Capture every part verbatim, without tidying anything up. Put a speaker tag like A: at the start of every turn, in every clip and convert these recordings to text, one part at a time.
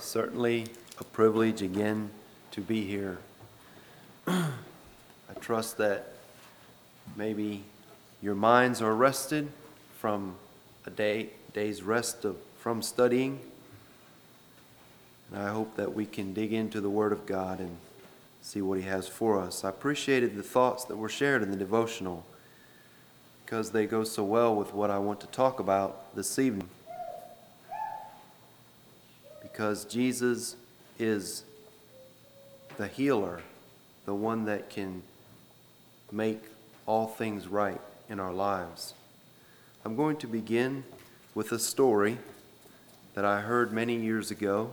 A: certainly a privilege again to be here. I trust that maybe your minds are rested from a day, day's rest of, from studying. And I hope that we can dig into the Word of God and see what He has for us. I appreciated the thoughts that were shared in the devotional because they go so well with what I want to talk about this evening. Because Jesus is the healer, the one that can make all things right in our lives. I'm going to begin with a story that I heard many years ago.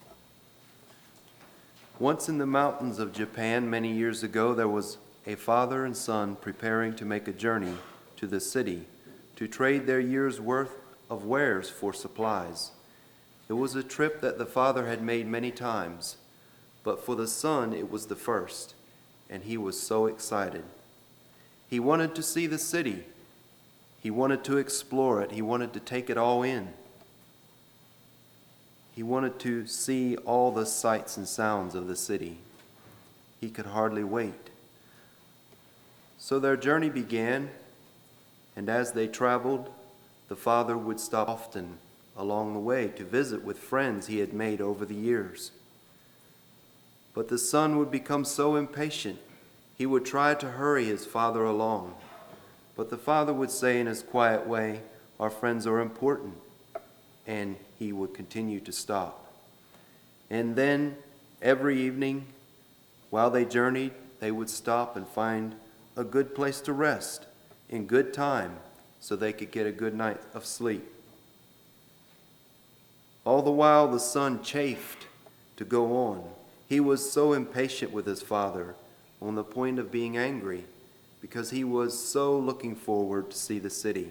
A: Once in the mountains of Japan many years ago, there was a father and son preparing to make a journey to the city to trade their year's worth of wares for supplies. It was a trip that the father had made many times, but for the son it was the first, and he was so excited. He wanted to see the city. He wanted to explore it. He wanted to take it all in. He wanted to see all the sights and sounds of the city. He could hardly wait. So their journey began, and as they traveled, the father would stop often along the way to visit with friends he had made over the years. But the son would become so impatient, he would try to hurry his father along. But the father would say in his quiet way, "Our friends are important," and he would continue to stop. And then every evening, while they journeyed, they would stop and find a good place to rest in good time so they could get a good night of sleep. All the while, the son chafed to go on. He was so impatient with his father, on the point of being angry, because he was so looking forward to see the city.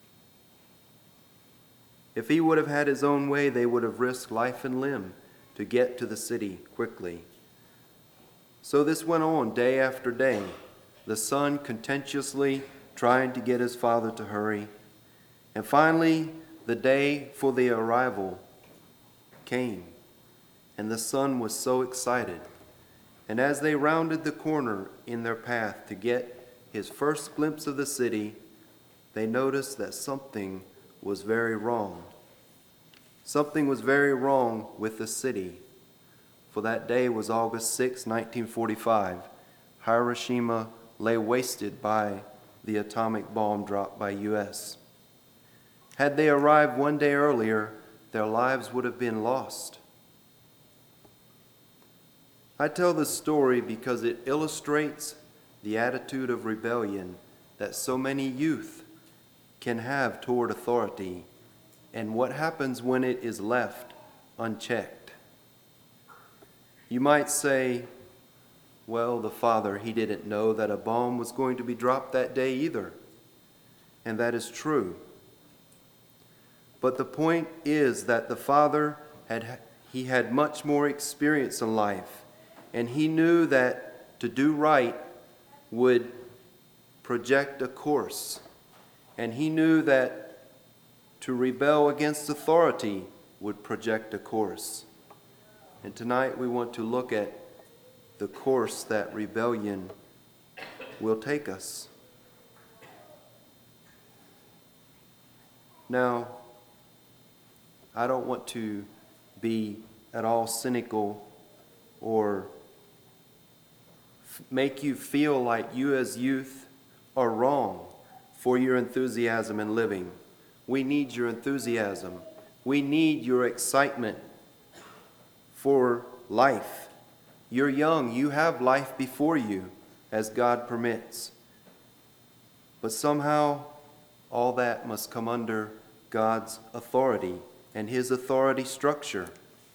A: If he would have had his own way, they would have risked life and limb to get to the city quickly. So this went on day after day, the son contentiously trying to get his father to hurry. And finally, the day for the arrival came, and the son was so excited. And as they rounded the corner in their path to get his first glimpse of the city, they noticed that something was very wrong. Something was very wrong with the city. For that day was August sixth, nineteen forty-five. Hiroshima lay wasted by the atomic bomb dropped by U S Had they arrived one day earlier, their lives would have been lost. I tell this story because it illustrates the attitude of rebellion that so many youth can have toward authority, and what happens when it is left unchecked. You might say, well, the father, he didn't know that a bomb was going to be dropped that day either. And that is true. But the point is that the father had he had much more experience in life, and he knew that to do right would project a course. And he knew that to rebel against authority would project a course. And tonight we want to look at the course that rebellion will take us. Now, I don't want to be at all cynical or f- make you feel like you as youth are wrong for your enthusiasm in living. We need your enthusiasm. We need your excitement for life. You're young. You have life before you as God permits. But somehow all that must come under God's authority and His authority structure.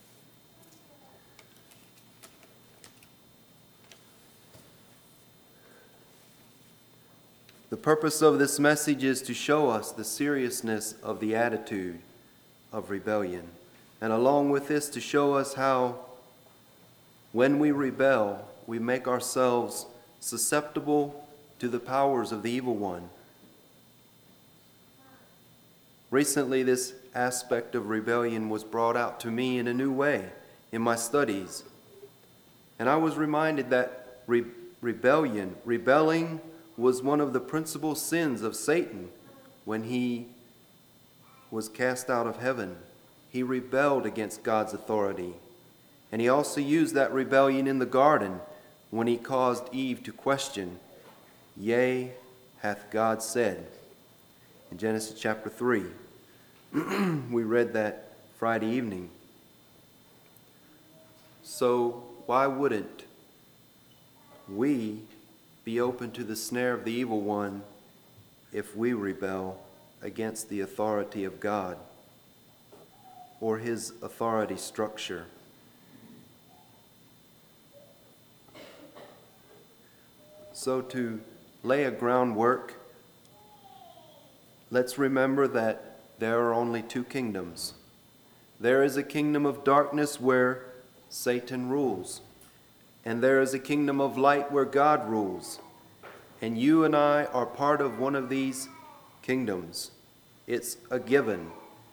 A: The purpose of this message is to show us the seriousness of the attitude of rebellion, and along with this to show us how when we rebel, we make ourselves susceptible to the powers of the evil one. Recently, this aspect of rebellion was brought out to me in a new way, in my studies. And I was reminded that re- rebellion, rebelling was one of the principal sins of Satan when he was cast out of heaven. He rebelled against God's authority. And he also used that rebellion in the garden when he caused Eve to question, "Yea, hath God said?" In Genesis chapter three. We read that Friday evening. So why wouldn't we be open to the snare of the evil one if we rebel against the authority of God or his authority structure? So to lay a groundwork, let's remember that there are only two kingdoms. There is a kingdom of darkness where Satan rules, and there is a kingdom of light where God rules. And you and I are part of one of these kingdoms. It's a given.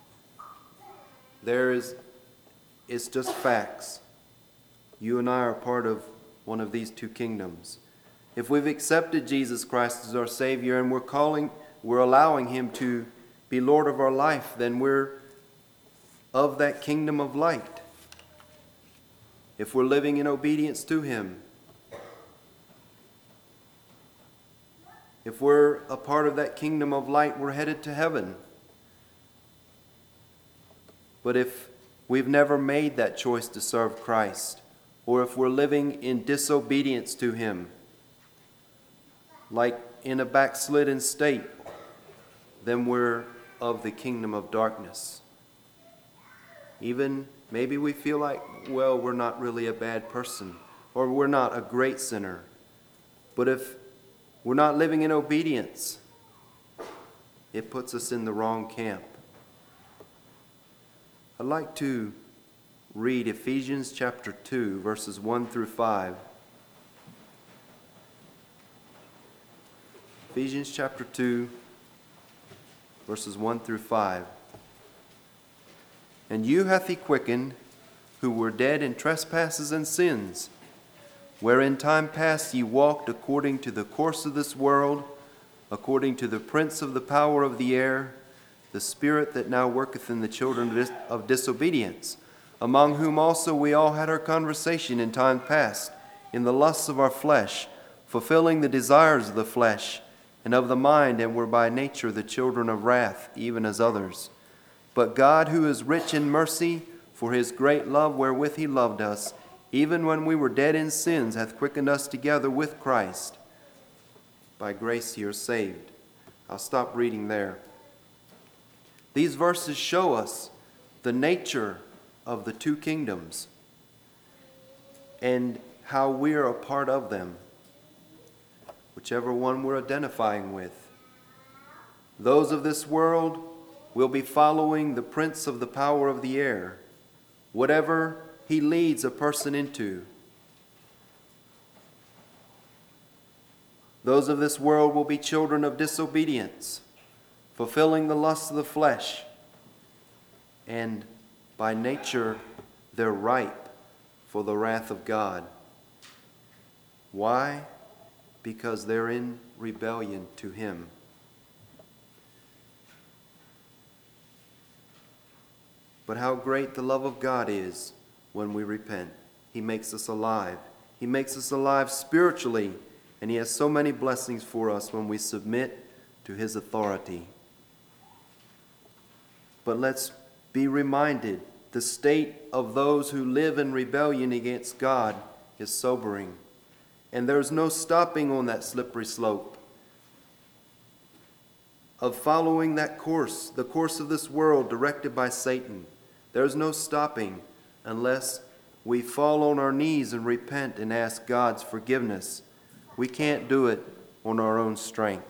A: There is, it's just facts. You and I are part of one of these two kingdoms. If we've accepted Jesus Christ as our Savior and we're calling, we're allowing him to be Lord of our life, then we're of that kingdom of light. If we're living in obedience to him, if we're a part of that kingdom of light, we're headed to heaven. But if we've never made that choice to serve Christ, or if we're living in disobedience to him, like in a backslidden state, then we're of the kingdom of darkness. Even maybe we feel like, well, we're not really a bad person, or we're not a great sinner. But if we're not living in obedience, it puts us in the wrong camp. I'd like to read Ephesians chapter two, verses one through five. Ephesians chapter two, verses one through five. "And you hath he quickened, who were dead in trespasses and sins, wherein time past ye walked according to the course of this world, according to the prince of the power of the air, the spirit that now worketh in the children of, dis- of disobedience, among whom also we all had our conversation in time past, in the lusts of our flesh, fulfilling the desires of the flesh and of the mind, and were by nature the children of wrath, even as others. But God, who is rich in mercy, for his great love wherewith he loved us, even when we were dead in sins, hath quickened us together with Christ. By grace ye are saved." I'll stop reading there. These verses show us the nature of the two kingdoms and how we are a part of them, whichever one we're identifying with. Those of this world will be following the prince of the power of the air, whatever he leads a person into. Those of this world will be children of disobedience, fulfilling the lusts of the flesh, and by nature they're ripe for the wrath of God. Why? Because they're in rebellion to him. But how great the love of God is when we repent. He makes us alive. He makes us alive spiritually, and he has so many blessings for us when we submit to his authority. But let's be reminded, the state of those who live in rebellion against God is sobering. And there's no stopping on that slippery slope of following that course, the course of this world directed by Satan. There's no stopping unless we fall on our knees and repent and ask God's forgiveness. We can't do it on our own strength.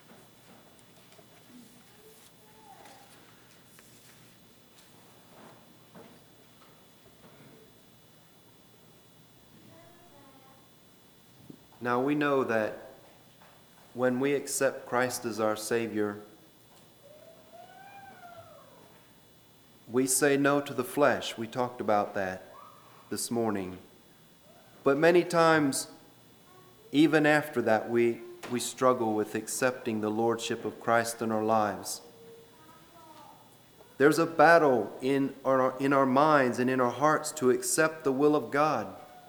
A: Now we know that when we accept Christ as our Savior, we say no to the flesh. We talked about that. this morning. But many times, even after that, we, we struggle with accepting the lordship of Christ in our lives. There's a battle in our, in our minds and in our hearts to accept the will of God.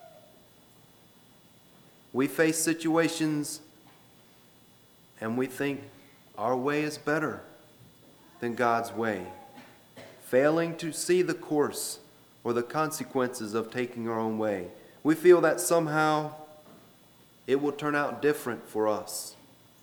A: We face situations and we think our way is better than God's way, failing to see the course or the consequences of taking our own way. We feel that somehow it will turn out different for us.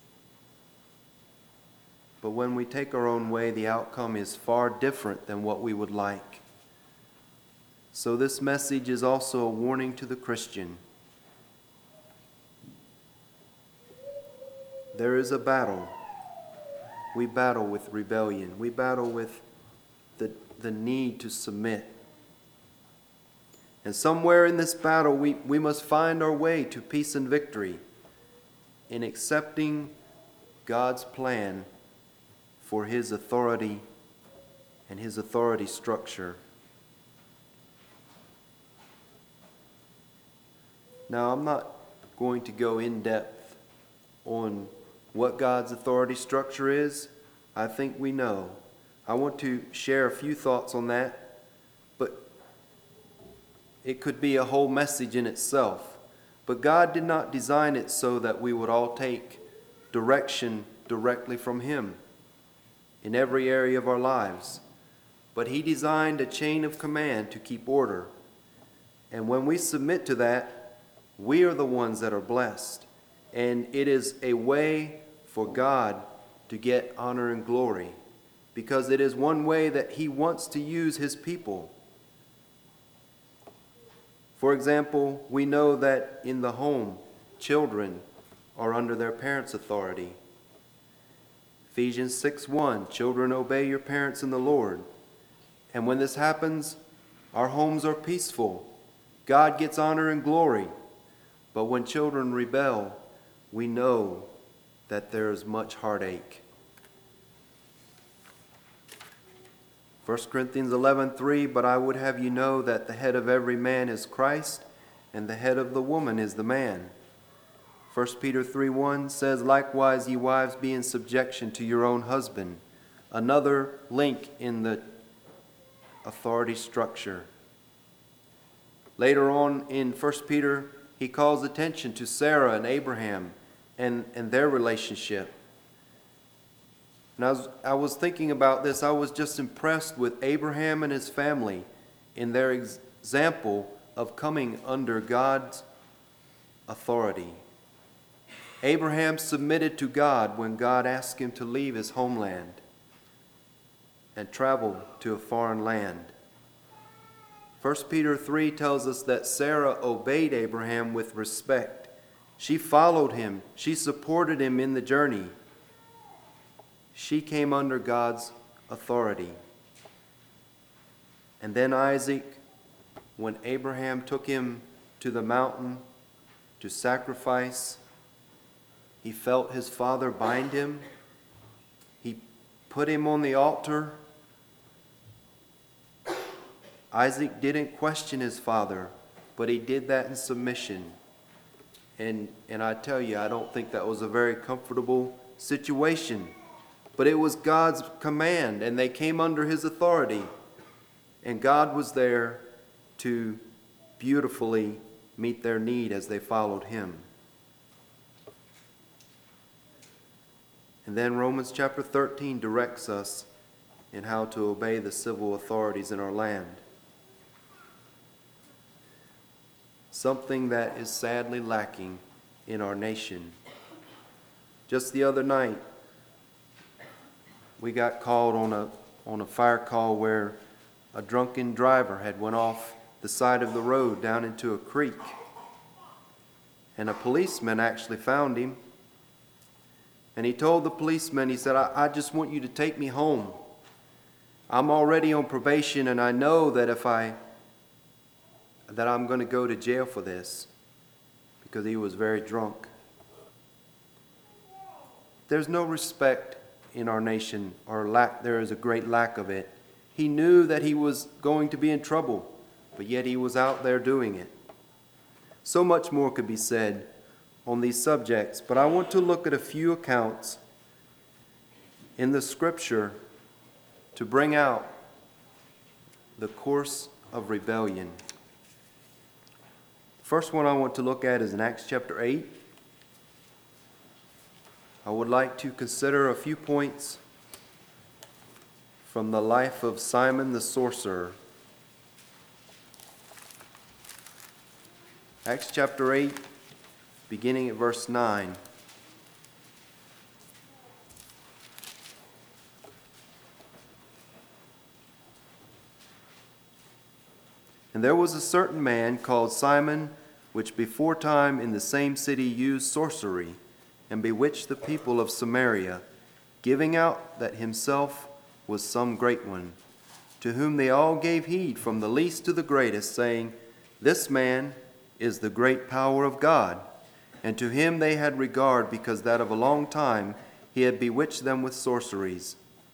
A: But when we take our own way, the outcome is far different than what we would like. So this message is also a warning to the Christian. There is a battle. We battle with rebellion. We battle with the, the need to submit. And somewhere in this battle, we, we must find our way to peace and victory in accepting God's plan for His authority and His authority structure. Now, I'm not going to go in depth on what God's authority structure is. I think we know. I want to share a few thoughts on that, but it could be a whole message in itself. But God did not design it so that we would all take direction directly from Him in every area of our lives. But He designed a chain of command to keep order. And when we submit to that, we are the ones that are blessed. And it is a way for God to get honor and glory, because it is one way that He wants to use His people. For example, we know that in the home, children are under their parents' authority. Ephesians six one, children, obey your parents in the Lord. And when this happens, our homes are peaceful. God gets honor and glory. But when children rebel, we know that there is much heartache. First Corinthians eleven three, but I would have you know that the head of every man is Christ, and the head of the woman is the man. First Peter three one says, likewise, ye wives, be in subjection to your own husband. Another link in the authority structure. Later on in First Peter, he calls attention to Sarah and Abraham and, and their relationship. And I was, I was thinking about this. I was just impressed with Abraham and his family in their ex- example of coming under God's authority. Abraham submitted to God when God asked him to leave his homeland and travel to a foreign land. First Peter three tells us that Sarah obeyed Abraham with respect. She followed him. She supported him in the journey. She came under God's authority. And then Isaac, when Abraham took him to the mountain to sacrifice, he felt his father bind him. He put him on the altar. Isaac didn't question his father, but he did that in submission. And, and I tell you, I don't think that was a very comfortable situation. But it was God's command, and they came under his authority. And God was there to beautifully meet their need as they followed him. And then Romans chapter thirteen directs us in how to obey the civil authorities in our land. Something that is sadly lacking in our nation. Just the other night, we got called on a on a fire call where a drunken driver had went off the side of the road down into a creek. And a policeman actually found him. And he told the policeman, he said, I, I just want you to take me home. I'm already on probation, and I know that if I that I'm going to go to jail for this, because he was very drunk. There's no respect in our nation, or lack. There is a great lack of it. He knew that he was going to be in trouble, but yet he was out there doing it. So much more could be said on these subjects, but I want to look at a few accounts in the Scripture to bring out the course of rebellion. The first one I want to look at is in Acts chapter eight. I would like to consider a few points from the life of Simon the sorcerer. Acts chapter eight, beginning at verse nine. And there was a certain man called Simon, which before time in the same city used sorcery, and bewitched the people of Samaria, giving out that himself was some great one, to whom they all gave heed from the least to the greatest, saying, This man is the great power of God. And to him they had regard, because that of a long time he had bewitched them with sorceries.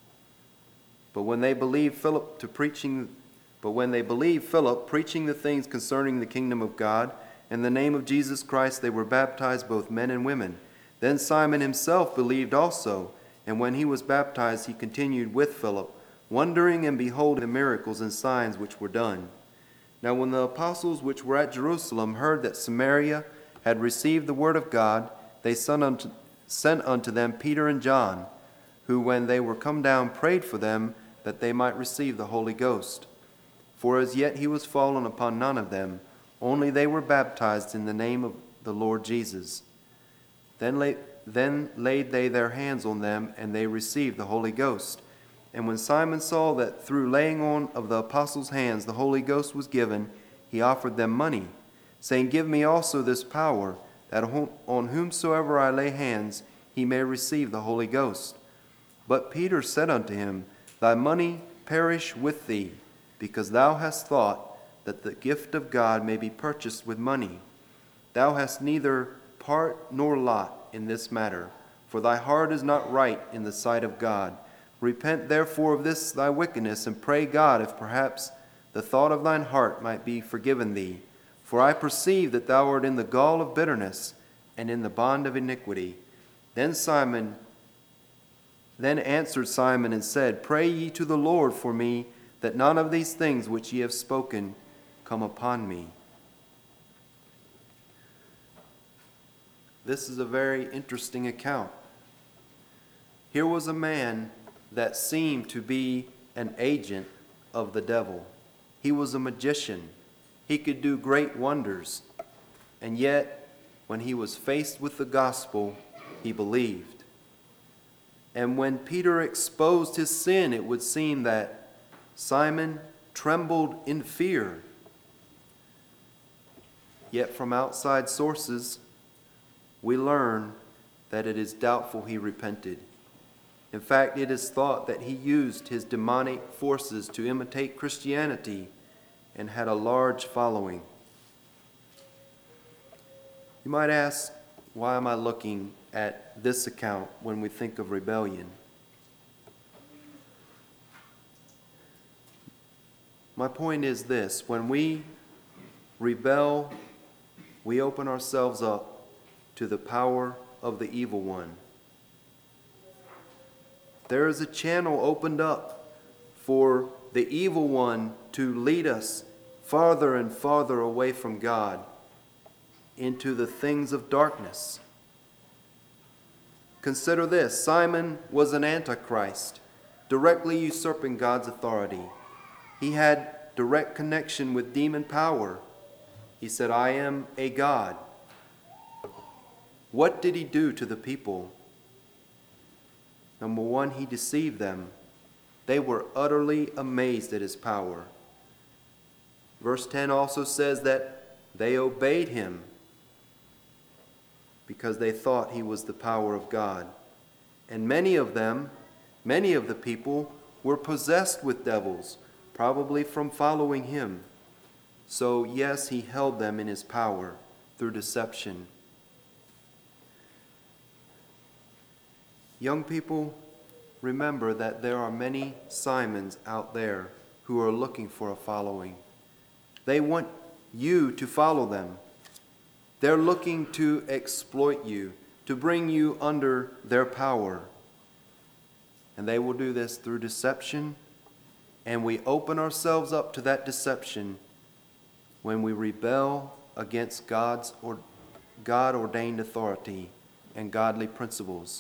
A: But when they believed Philip to preaching, but when they believed Philip preaching the things concerning the kingdom of God, in the name of Jesus Christ, they were baptized, both men and women. Then Simon himself believed also, and when he was baptized, he continued with Philip, wondering and beholding the miracles and signs which were done. Now when the apostles which were at Jerusalem heard that Samaria had received the word of God, they sent unto, sent unto them Peter and John, who when they were come down prayed for them that they might receive the Holy Ghost. For as yet he was fallen upon none of them, only they were baptized in the name of the Lord Jesus. Then, lay, then laid they their hands on them, and they received the Holy Ghost. And when Simon saw that through laying on of the apostles' hands the Holy Ghost was given, he offered them money, saying, Give me also this power, that on whomsoever I lay hands he may receive the Holy Ghost. But Peter said unto him, Thy money perish with thee, because thou hast thought that the gift of God may be purchased with money. Thou hast neither part nor lot in this matter, for thy heart is not right in the sight of God. Repent therefore of this thy wickedness, and pray God if perhaps the thought of thine heart might be forgiven thee. For I perceive that thou art in the gall of bitterness, and in the bond of iniquity. Then Simon, then answered Simon and said, Pray ye to the Lord for me, that none of these things which ye have spoken come upon me. This is a very interesting account. Here was a man that seemed to be an agent of the devil. He was a magician. He could do great wonders. And yet, when he was faced with the gospel, he believed. And when Peter exposed his sin, it would seem that Simon trembled in fear. Yet from outside sources, we learn that it is doubtful he repented. In fact, it is thought that he used his demonic forces to imitate Christianity and had a large following. You might ask, why am I looking at this account when we think of rebellion? My point is this: when we rebel, we open ourselves up to the power of the evil one. There is a channel opened up for the evil one to lead us farther and farther away from God into the things of darkness. Consider this: Simon was an antichrist, directly usurping God's authority. He had direct connection with demon power. He said, I am a god. What did he do to the people? Number one, he deceived them. They were utterly amazed at his power. Verse ten also says that they obeyed him because they thought he was the power of God. And many of them, many of the people, were possessed with devils, probably from following him. So, yes, he held them in his power through deception. Young people, remember that there are many Simons out there who are looking for a following. They want you to follow them. They're looking to exploit you, to bring you under their power. And they will do this through deception, and we open ourselves up to that deception when we rebel against God's or God-ordained authority and godly principles.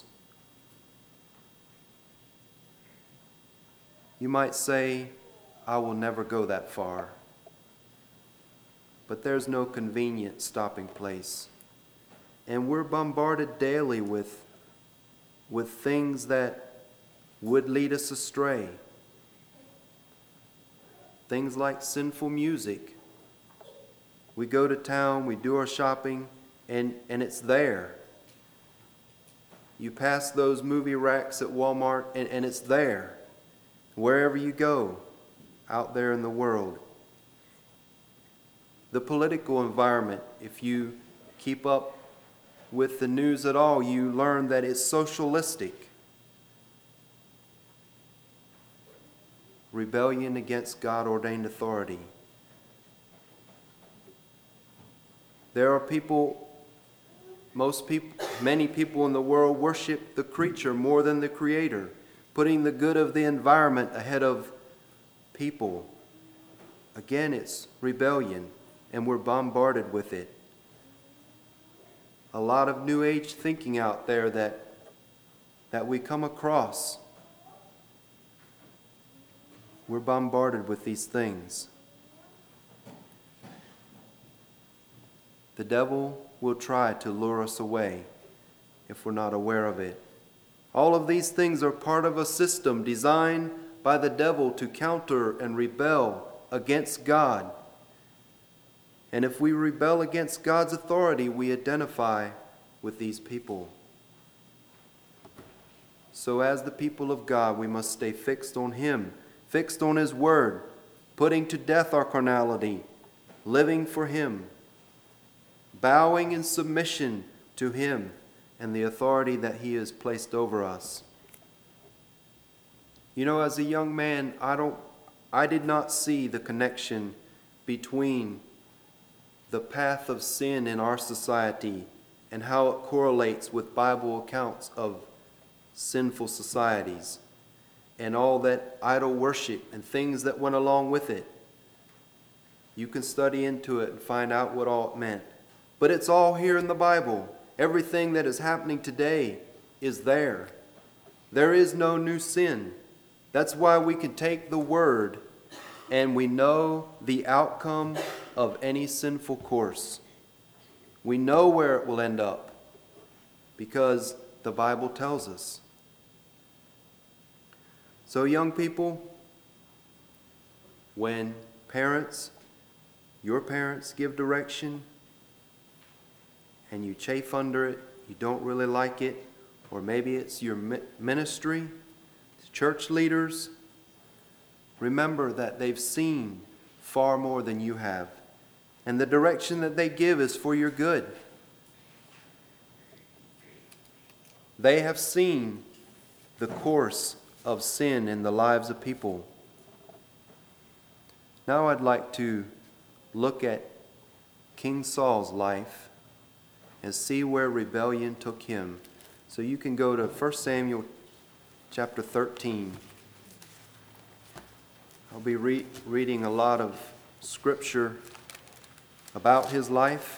A: You might say, I will never go that far. But there's no convenient stopping place. And we're bombarded daily with, with things that would lead us astray. Things like sinful music. We go to town, we do our shopping, and, and it's there. You pass those movie racks at Walmart, and, and it's there. Wherever you go, out there in the world. The political environment, if you keep up with the news at all, you learn that it's socialistic. Rebellion against God-ordained authority. There are people, most people, many people in the world worship the creature more than the Creator, putting the good of the environment ahead of people. Again, it's rebellion, and we're bombarded with it. A lot of New Age thinking out there that, that we come across. We're bombarded with these things. The devil will try to lure us away if we're not aware of it. All of these things are part of a system designed by the devil to counter and rebel against God. And if we rebel against God's authority, we identify with these people. So as the people of God, we must stay fixed on Him, fixed on His Word, putting to death our carnality, living for Him, bowing in submission to Him and the authority that He has placed over us. You know, as a young man, I don't, I did not see the connection between the path of sin in our society and how it correlates with Bible accounts of sinful societies and all that idol worship and things that went along with it. You can study into it and find out what all it meant. But it's all here in the Bible. Everything that is happening today is there. There is no new sin. That's why we can take the Word and we know the outcome of any sinful course. We know where it will end up because the Bible tells us. So young people, when parents, your parents give direction and you chafe under it, you don't really like it, or maybe it's your ministry, church leaders, remember that they've seen far more than you have. And the direction that they give is for your good. They have seen the course of sin in the lives of people. Now I'd like to look at King Saul's life and see where rebellion took him. So you can go to First Samuel chapter thirteen. I'll be re- reading a lot of scripture about his life.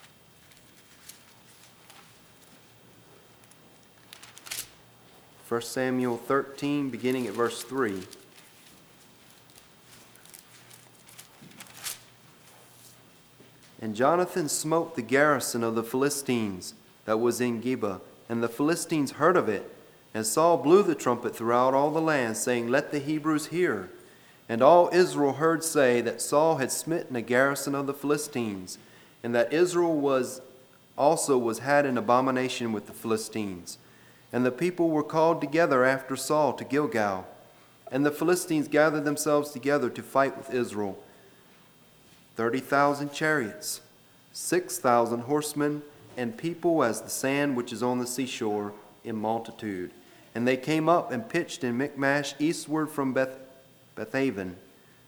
A: First Samuel thirteen, beginning at verse three. And Jonathan smote the garrison of the Philistines that was in Geba, and the Philistines heard of it. And Saul blew the trumpet throughout all the land, saying, Let the Hebrews hear. And all Israel heard say that Saul had smitten a garrison of the Philistines, and that Israel was also was had an abomination with the Philistines. And the people were called together after Saul to Gilgal. And the Philistines gathered themselves together to fight with Israel. Thirty thousand chariots, six thousand horsemen, and people as the sand which is on the seashore in multitude. And they came up and pitched in Michmash eastward from Beth Bethaven.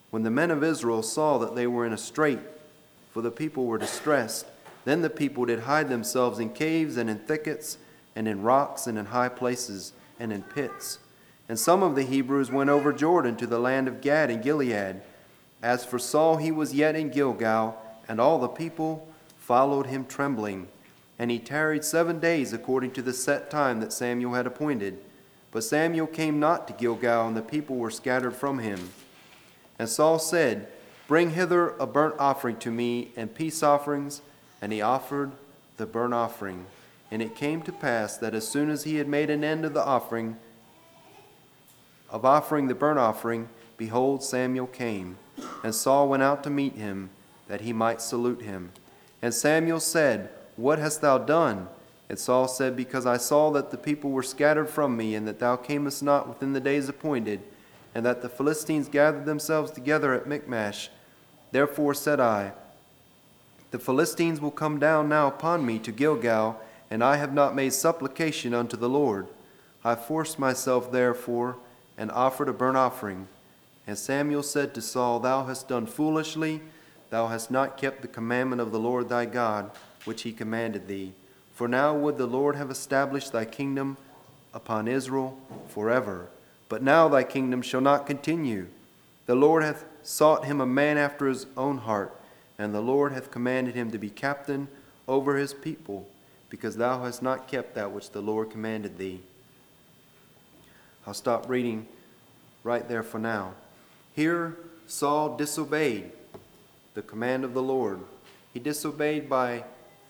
A: When the men of Israel saw that they were in a strait, for the people were distressed, then the people did hide themselves in caves and in thickets and in rocks and in high places and in pits. And some of the Hebrews went over Jordan to the land of Gad and Gilead. As for Saul, he was yet in Gilgal, and all the people followed him trembling. And he tarried seven days according to the set time that Samuel had appointed. But Samuel came not to Gilgal, and the people were scattered from him. And Saul said, Bring hither a burnt offering to me, and peace offerings. And he offered the burnt offering. And it came to pass that as soon as he had made an end of the offering, of offering the burnt offering, behold, Samuel came. And Saul went out to meet him, that he might salute him. And Samuel said, What hast thou done? And Saul said, Because I saw that the people were scattered from me, and that thou camest not within the days appointed, and that the Philistines gathered themselves together at Michmash. Therefore said I, The Philistines will come down now upon me to Gilgal, and I have not made supplication unto the Lord. I forced myself therefore, and offered a burnt offering. And Samuel said to Saul, Thou hast done foolishly, thou hast not kept the commandment of the Lord thy God, which he commanded thee. For now would the Lord have established thy kingdom upon Israel forever. But now thy kingdom shall not continue. The Lord hath sought him a man after his own heart, and the Lord hath commanded him to be captain over his people, because thou hast not kept that which the Lord commanded thee. I'll stop reading right there for now. Here Saul disobeyed the command of the Lord. He disobeyed by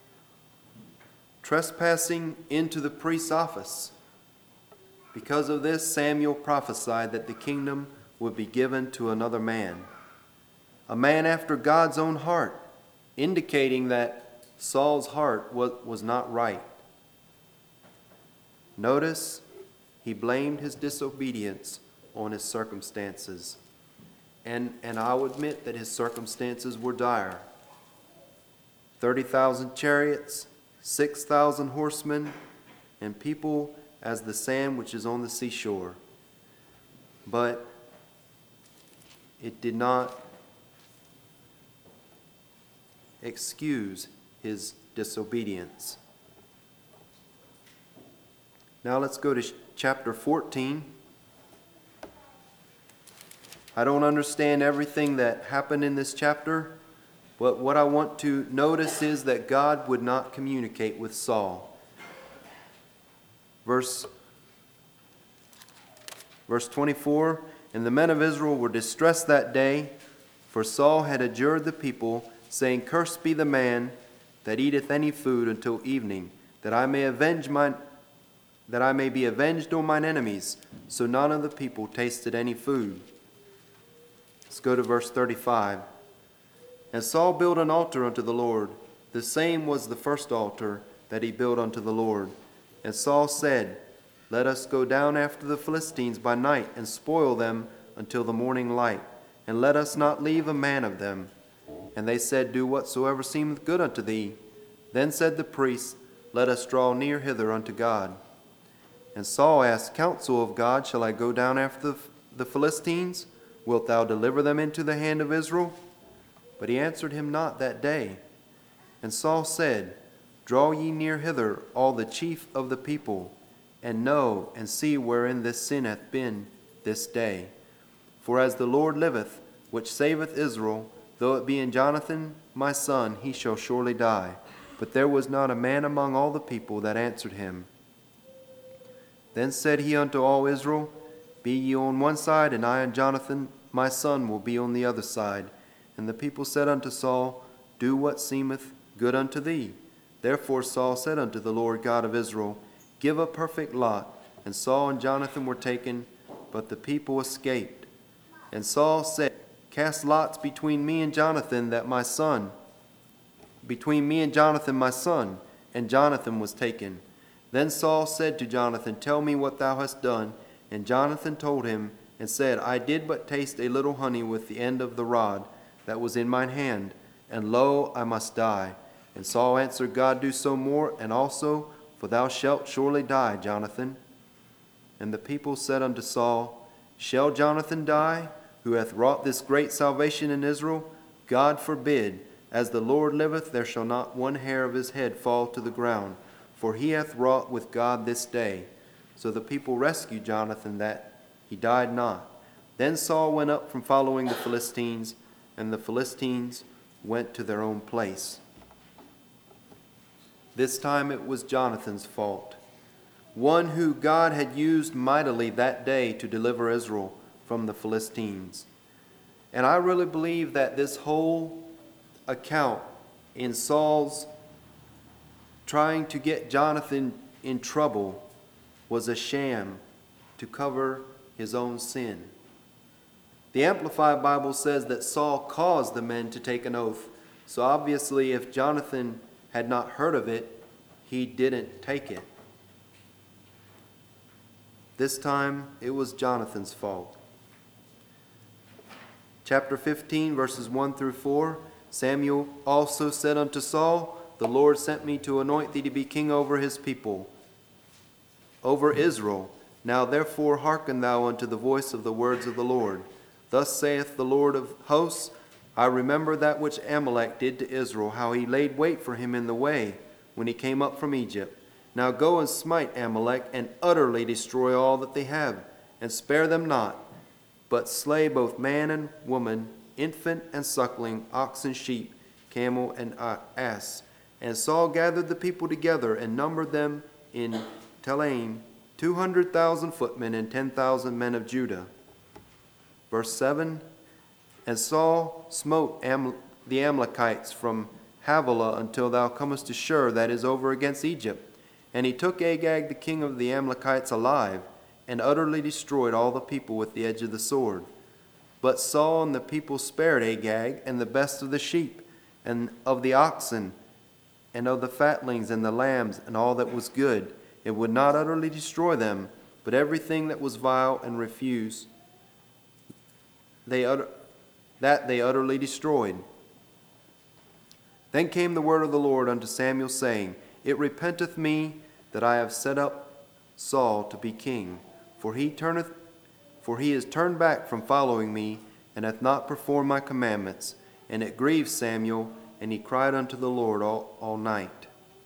A: trespassing into the priest's office. Because of this, Samuel prophesied that the kingdom would be given to another man, a man after God's own heart, indicating that Saul's heart was, was not right. Notice, he blamed his disobedience on his circumstances. And, and I'll admit that his circumstances were dire. thirty thousand chariots, six thousand horsemen, and people as the sand which is on the seashore. But it did not excuse his disobedience. Now let's go to chapter fourteen. I don't understand everything that happened in this chapter, but what I want to notice is that God would not communicate with Saul. Verse, verse twenty-four, And the men of Israel were distressed that day, for Saul had adjured the people, saying, Cursed be the man that eateth any food until evening, that I may avenge mine, that I may be avenged on mine enemies. So none of the people tasted any food. Let's go to verse thirty-five. And Saul built an altar unto the Lord. The same was the first altar that he built unto the Lord. And Saul said, Let us go down after the Philistines by night, and spoil them until the morning light, and let us not leave a man of them. And they said, Do whatsoever seemeth good unto thee. Then said the priests, Let us draw near hither unto God. And Saul asked counsel of God, Shall I go down after the Philistines? Wilt thou deliver them into the hand of Israel? But he answered him not that day. And Saul said, Draw ye near hither all the chief of the people, and know and see wherein this sin hath been this day. For as the Lord liveth, which saveth Israel, though it be in Jonathan my son, he shall surely die. But there was not a man among all the people that answered him. Then said he unto all Israel, Be ye on one side, and I and Jonathan my son will be on the other side. And the people said unto Saul, Do what seemeth good unto thee. Therefore Saul said unto the Lord God of Israel, Give a perfect lot. And Saul and Jonathan were taken, but the people escaped. And Saul said, Cast lots between me and Jonathan, that my son, between me and Jonathan my son. And Jonathan was taken. Then Saul said to Jonathan, Tell me what thou hast done. And Jonathan told him, and said, I did but taste a little honey with the end of the rod that was in mine hand, and lo, I must die. And Saul answered, God do so more, and also, for thou shalt surely die, Jonathan. And the people said unto Saul, Shall Jonathan die? who hath wrought this great salvation in Israel? God forbid. As the Lord liveth, there shall not one hair of his head fall to the ground, for he hath wrought with God this day. So the people rescued Jonathan, that he died not. Then Saul went up from following the Philistines, and the Philistines went to their own place. This time it was Jonathan's fault, one who God had used mightily that day to deliver Israel from the Philistines. And I really believe that this whole account in Saul's trying to get Jonathan in trouble was a sham to cover his own sin. The Amplified Bible says that Saul caused the men to take an oath. So obviously, if Jonathan had not heard of it, he didn't take it. This time, it was Jonathan's fault. Chapter fifteen, verses one through four, Samuel also said unto Saul, The Lord sent me to anoint thee to be king over his people, over Israel. Now therefore hearken thou unto the voice of the words of the Lord. Thus saith the Lord of hosts, I remember that which Amalek did to Israel, how he laid wait for him in the way when he came up from Egypt. Now go and smite Amalek, and utterly destroy all that they have, and spare them not, but slay both man and woman, infant and suckling, ox and sheep, camel and ass. And Saul gathered the people together, and numbered them in Telaim, two hundred thousand footmen, and ten thousand men of Judah. Verse seven, And Saul smote Am- the Amalekites from Havilah until thou comest to Shur, that is over against Egypt. And he took Agag the king of the Amalekites alive, and utterly destroyed all the people with the edge of the sword. But Saul and the people spared Agag, and the best of the sheep, and of the oxen, and of the fatlings and the lambs, and all that was good. It would not utterly destroy them, but everything that was vile and refuse, they utter, that they utterly destroyed. Then came the word of the Lord unto Samuel, saying, It repenteth me that I have set up Saul to be king, for he turneth, for he is turned back from following me, and hath not performed my commandments. And it grieved Samuel, and he cried unto the Lord all, all night.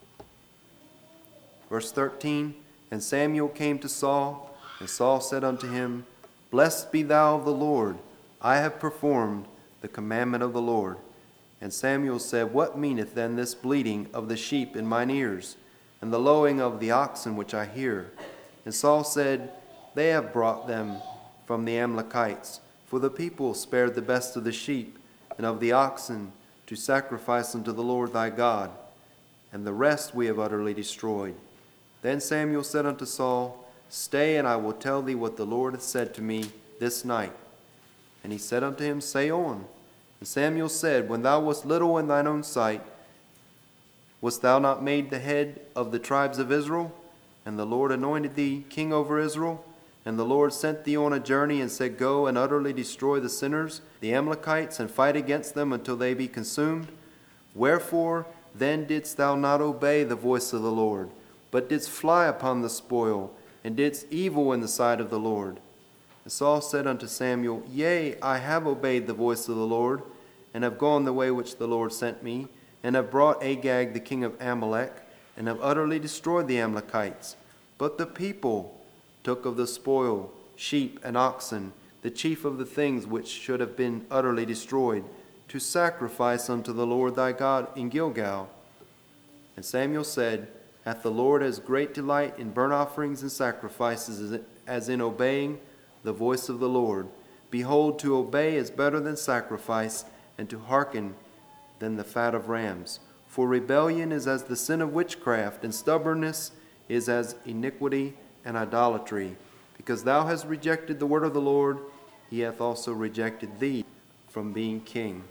A: Verse thirteen, And Samuel came to Saul, and Saul said unto him, Blessed be thou of the Lord, I have performed the commandment of the Lord. And Samuel said, What meaneth then this bleating of the sheep in mine ears, and the lowing of the oxen which I hear? And Saul said, They have brought them from the Amalekites, for the people spared the best of the sheep and of the oxen to sacrifice unto the Lord thy God, and the rest we have utterly destroyed. Then Samuel said unto Saul, Stay, and I will tell thee what the Lord hath said to me this night. And he said unto him, Say on. And Samuel said, When thou wast little in thine own sight, wast thou not made the head of the tribes of Israel? And the Lord anointed thee king over Israel? And the Lord sent thee on a journey, and said, Go and utterly destroy the sinners, the Amalekites, and fight against them until they be consumed? Wherefore then didst thou not obey the voice of the Lord, but didst fly upon the spoil, and didst evil in the sight of the Lord? And Saul said unto Samuel, Yea, I have obeyed the voice of the Lord, and have gone the way which the Lord sent me, and have brought Agag the king of Amalek, and have utterly destroyed the Amalekites. But the people took of the spoil sheep and oxen, the chief of the things which should have been utterly destroyed, to sacrifice unto the Lord thy God in Gilgal. And Samuel said, Hath the Lord as great delight in burnt offerings and sacrifices as in obeying the voice of the Lord? Behold, to obey is better than sacrifice, and to hearken than the fat of rams. For rebellion is as the sin of witchcraft, and stubbornness is as iniquity and idolatry. Because thou hast rejected the word of the Lord, he hath also rejected thee from being king.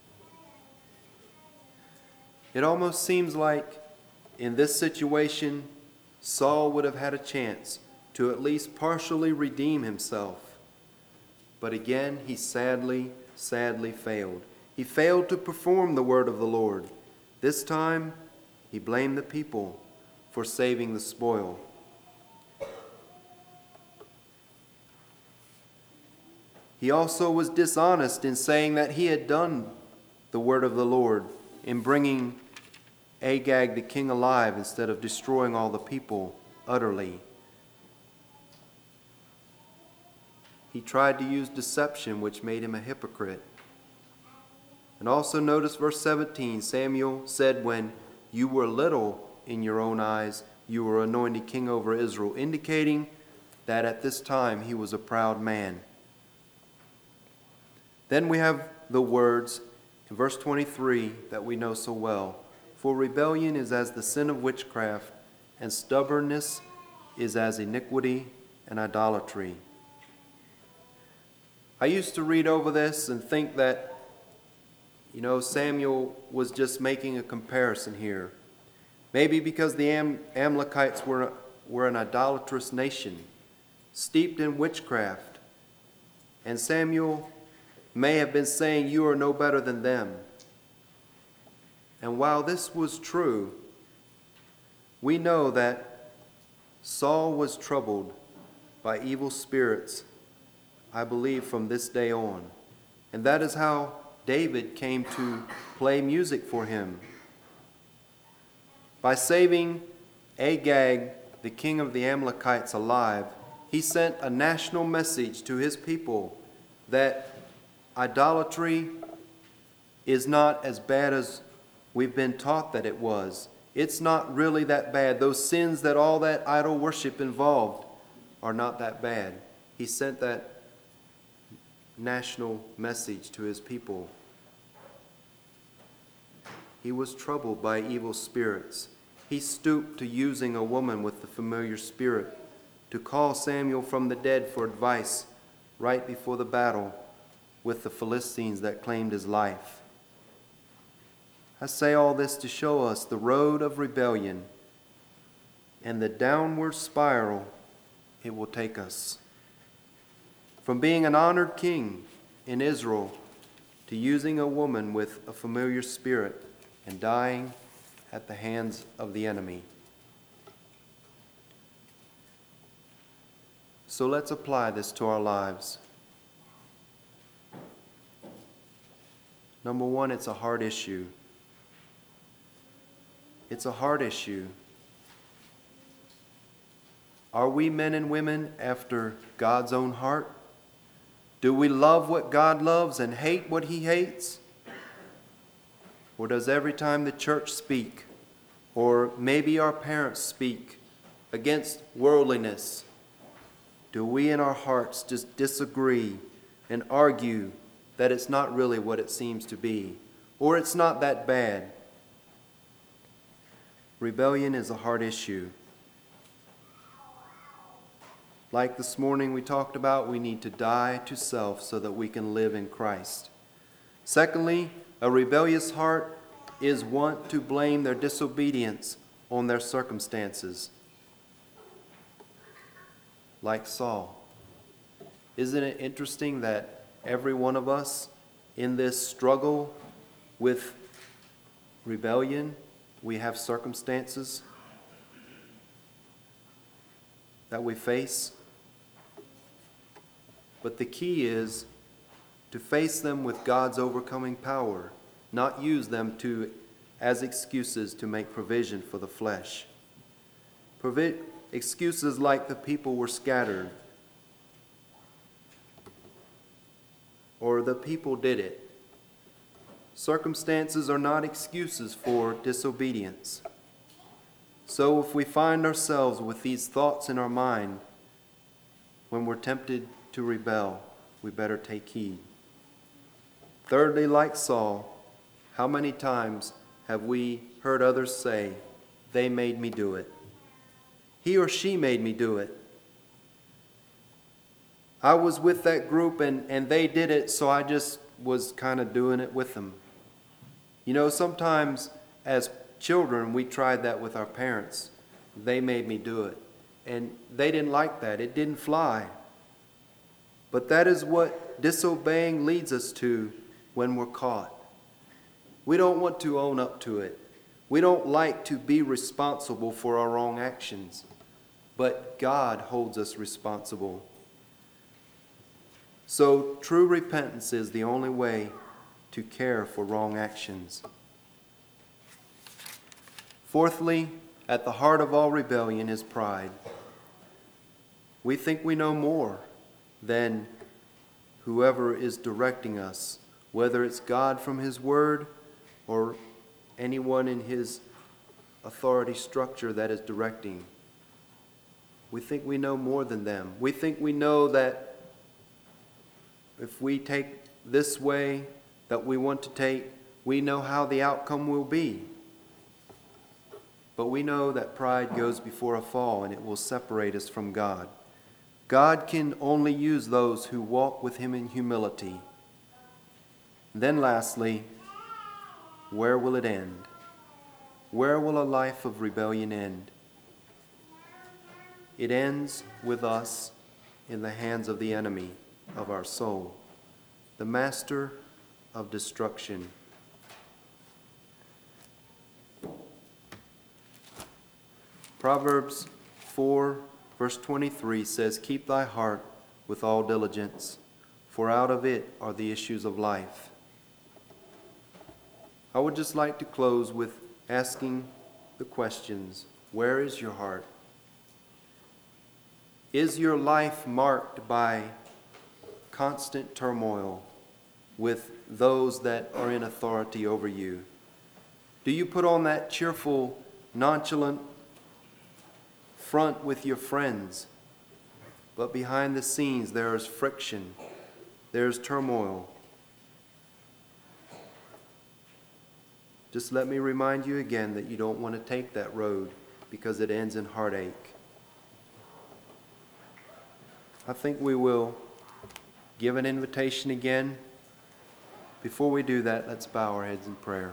A: It almost seems like in this situation, Saul would have had a chance to at least partially redeem himself. But again, he sadly, sadly failed. He failed to perform the word of the Lord. This time, he blamed the people for saving the spoil. He also was dishonest in saying that he had done the word of the Lord in bringing Agag the king alive instead of destroying all the people utterly. He tried to use deception, which made him a hypocrite. And also notice verse seventeen, Samuel said, when you were little in your own eyes, you were anointed king over Israel, indicating that at this time he was a proud man. Then we have the words in verse twenty-three that we know so well. For rebellion is as the sin of witchcraft, and stubbornness is as iniquity and idolatry. I used to read over this and think that, you know, Samuel was just making a comparison here. Maybe because the Am- Amalekites were, were an idolatrous nation, steeped in witchcraft. And Samuel may have been saying, you are no better than them. And while this was true, we know that Saul was troubled by evil spirits, I believe, from this day on. And that is how David came to play music for him. By saving Agag, the king of the Amalekites, alive, he sent a national message to his people that idolatry is not as bad as we've been taught that it was. It's not really that bad. Those sins that all that idol worship involved are not that bad. He sent that national message to his people. He was troubled by evil spirits. He stooped to using a woman with the familiar spirit to call Samuel from the dead for advice right before the battle with the Philistines that claimed his life. I say all this to show us the road of rebellion and the downward spiral it will take us. From being an honored king in Israel to using a woman with a familiar spirit and dying at the hands of the enemy. So let's apply this to our lives. Number one, it's a hard issue. It's a hard issue. Are we men and women after God's own heart? Do we love what God loves and hate what he hates? Or does every time the church speak, or maybe our parents speak against worldliness, do we in our hearts just disagree and argue that it's not really what it seems to be, or it's not that bad? Rebellion is a hard issue. Like this morning we talked about, we need to die to self so that we can live in Christ. Secondly, a rebellious heart is wont to blame their disobedience on their circumstances, like Saul. Isn't it interesting that every one of us in this struggle with rebellion, we have circumstances that we face? But the key is to face them with God's overcoming power, not use them to as excuses to make provision for the flesh. Provi- excuses like the people were scattered, or the people did it. Circumstances are not excuses for disobedience. So if we find ourselves with these thoughts in our mind when we're tempted to rebel, we better take heed. Thirdly, like Saul, how many times have we heard others say, they made me do it? He or she made me do it. I was with that group and, and they did it, so I just was kind of doing it with them. You know, sometimes as children, we tried that with our parents. They made me do it. And they didn't like that. It didn't fly. But that is what disobeying leads us to when we're caught. We don't want to own up to it. We don't like to be responsible for our wrong actions. But God holds us responsible. So true repentance is the only way to care for wrong actions. Fourthly, at the heart of all rebellion is pride. We think we know more than whoever is directing us, whether it's God from His Word or anyone in His authority structure that is directing. We think we know more than them. We think we know that if we take this way that we want to take, we know how the outcome will be. But we know that pride goes before a fall, and it will separate us from God. God can only use those who walk with Him in humility. And then lastly, where will it end? Where will a life of rebellion end? It ends with us in the hands of the enemy of our soul, the master of destruction. Proverbs four, verse twenty-three says, "Keep thy heart with all diligence, for out of it are the issues of life." I would just like to close with asking the questions, where is your heart? Is your life marked by constant turmoil with those that are in authority over you? Do you put on that cheerful, nonchalant front with your friends, but behind the scenes there is friction, there's turmoil? Just let me remind you again that you don't want to take that road because it ends in heartache. I think we will give an invitation again. Before we do that, let's bow our heads in prayer.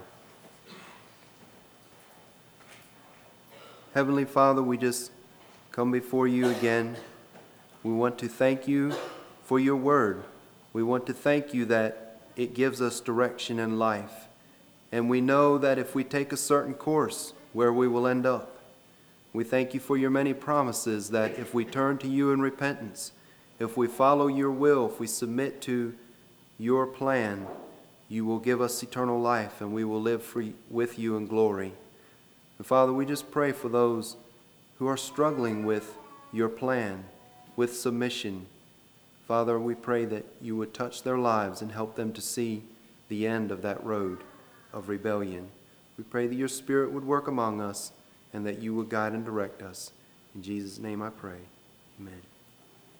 A: Heavenly Father, we just come before you again. We want to thank you for your word. We want to thank you that it gives us direction in life. And we know that if we take a certain course, where we will end up. We thank you for your many promises that if we turn to you in repentance, if we follow your will, if we submit to your plan, you will give us eternal life and we will live free with you in glory. And Father, we just pray for those who are struggling with your plan, with submission. Father, we pray that you would touch their lives and help them to see the end of that road of rebellion. We pray that your Spirit would work among us and that you would guide and direct us. In Jesus' name I pray. Amen.